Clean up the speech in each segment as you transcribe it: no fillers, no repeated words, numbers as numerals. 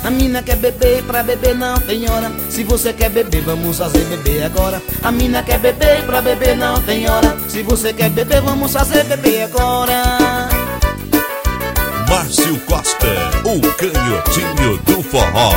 A mina quer beber, pra beber não tem hora. Se você quer beber, vamos fazer beber agora. A mina quer beber, pra beber não tem hora. Se você quer beber, vamos fazer beber agora. Márcio Costa, o canhotinho do forró.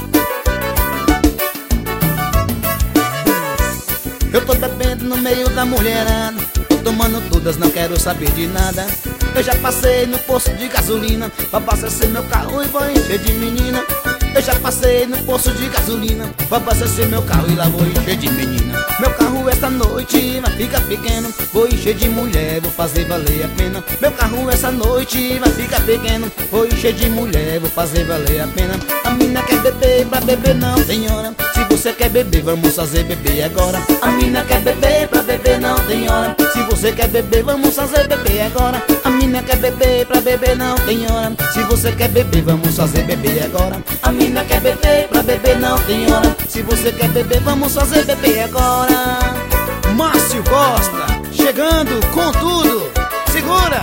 Eu tô bebendo no meio da mulherada, tô tomando todas, não quero saber de nada. Eu já passei no posto de gasolina pra abastecer meu carro e vou encher de menina. Eu já passei no posto de gasolina pra abastecer meu carro e lá vou encher de menina. Meu carro esta noite vai ficar pequeno, vou encher de mulher, vou fazer valer a pena. Meu carro essa noite vai ficar pequeno, vou encher de mulher, vou fazer valer a pena. A mina quer beber, pra beber não tem hora. Se você quer beber, vamos fazer beber agora. A mina quer beber, pra beber não tem hora. Se você quer beber, vamos fazer beber agora. A mina quer beber, pra beber não tem hora. Se você quer beber, vamos fazer beber agora. A mina quer beber, pra beber não tem hora. Se você quer beber, vamos fazer beber agora. Márcio Costa, chegando com tudo. Segura!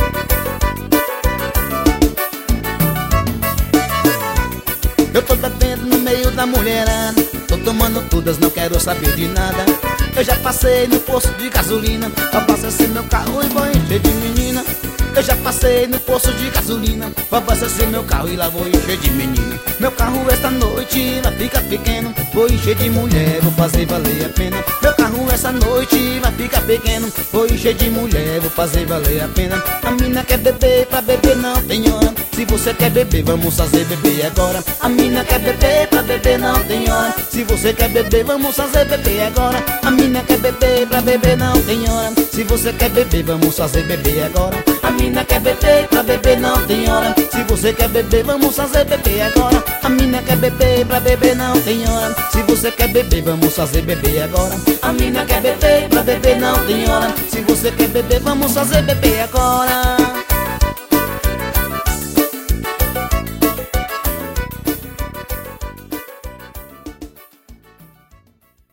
Eu tô bebendo no meio da mulherada, tô tomando todas, não quero saber de nada. Eu já passei no posto de gasolina pra abastecer meu carro e vou encher de menina. Eu já passei no posto de gasolina pra abastecer meu carro e lá vou encher de menina. Meu carro esta noite vai ficar pequeno, vou encher de mulher, vou fazer valer a pena. Meu carro essa noite vai ficar pequeno, vou encher de mulher, vou fazer valer a pena. A mina quer beber, pra beber não tem hora. Se você quer beber, vamos fazer beber agora. A mina quer beber, pra beber não tem hora. Se você quer beber, vamos fazer beber agora. A mina quer beber, pra beber não tem hora. Se você quer beber, vamos fazer beber agora. A mina quer beber, pra beber não tem hora. Se você quer beber, vamos fazer beber agora. A mina quer beber, pra beber não tem hora. Se você quer beber, vamos fazer beber agora. A mina quer beber, pra beber não tem hora. Se você quer beber, vamos fazer beber agora.